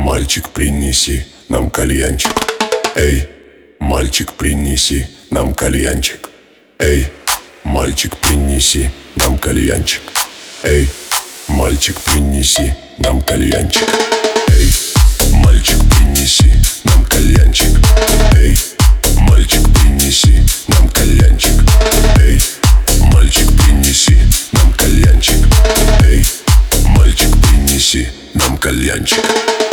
мальчик, принеси нам кальянчик. Эй, мальчик, принеси нам кальянчик. Эй, мальчик, принеси нам кальянчик. Эй, мальчик, принеси нам кальянчик. Эй, мальчик, принеси нам кальянчик. Эй, мальчик, принеси нам кальянчик. Эй, мальчик, принеси нам кальянчик. Эй, мальчик, принеси нам кальянчик.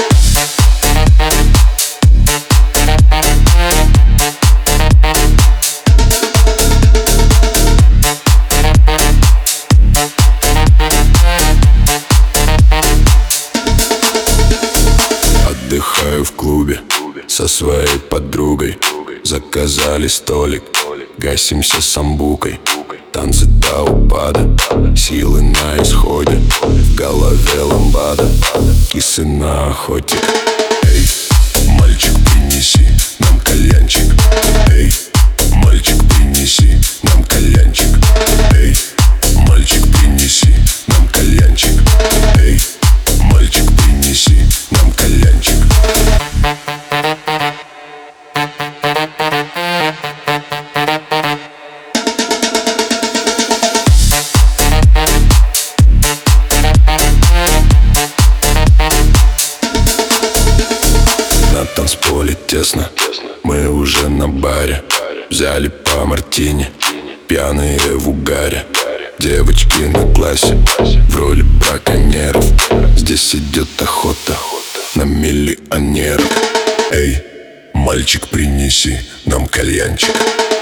Отдыхаю в клубе со своей подругой. Заказали столик, гасимся самбукой. Танцы до упада, силы на исходе. В голове ламбада, кисы на охоте. Эй, мальчик, принеси нам кальянчик. Эй, мальчик, принеси нам кальянчик. Эй, мальчик, принеси нам кальянчик. Эй, мальчик, принеси нам кальянчик. На танцполе тесно, мы уже на баре. Взяли по мартини, пьяные в угаре. Девочки на классе, в роли браконьеров. Здесь идет охота на миллионеров. Эй, мальчик, принеси нам кальянчик.